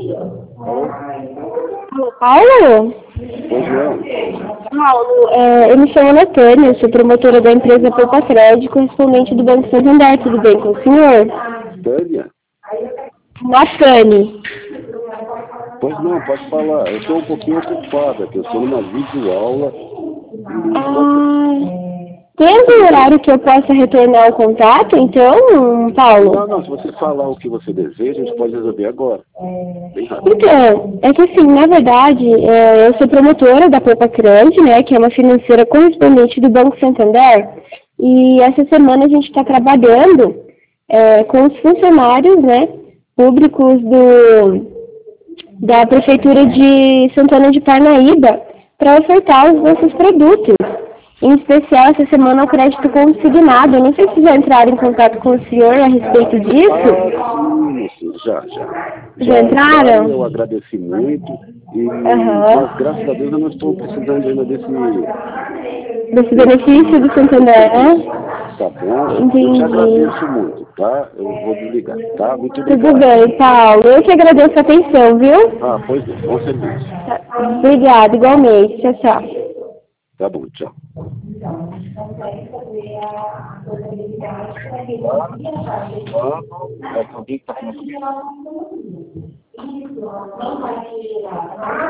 Alô? Alô, Paulo? Pois não. Paulo, eu me chamo Natânia, eu sou promotora da empresa Poupa Crédito, correspondente do Banco Santander. Tudo bem com o senhor? Tânia? Natânia. Pois não, pode falar. Eu estou um pouquinho ocupada, que eu estou numa videoaula e pode... Tem algum horário que eu possa retornar o contato, então, Paulo? Não, se você falar o que você deseja, a gente pode resolver agora. Bem rápido. Então, é que assim, na verdade, eu sou promotora da Poupa Crédito, né, que é uma financeira correspondente do Banco Santander, e essa semana a gente está trabalhando com os funcionários, né, públicos da Prefeitura de Santana de Parnaíba para ofertar os nossos produtos. Em especial, essa semana, o crédito consignado. Eu não sei se já entraram em contato com o senhor a respeito disso. Sim, já. Já entraram? Eu agradeci muito, Aham. mas graças a Deus eu não estou precisando ainda Desse benefício do Santander, né? Tá bom? Eu te Entendi. agradeço muito, tá? Eu vou desligar, tá? Muito Tudo obrigado. bem, Paulo. Eu que agradeço a atenção, viu? Ah, pois não, bom serviço. Obrigada, igualmente. Tchau, tchau. Tá bom, tchau. Alguém está falando comigo?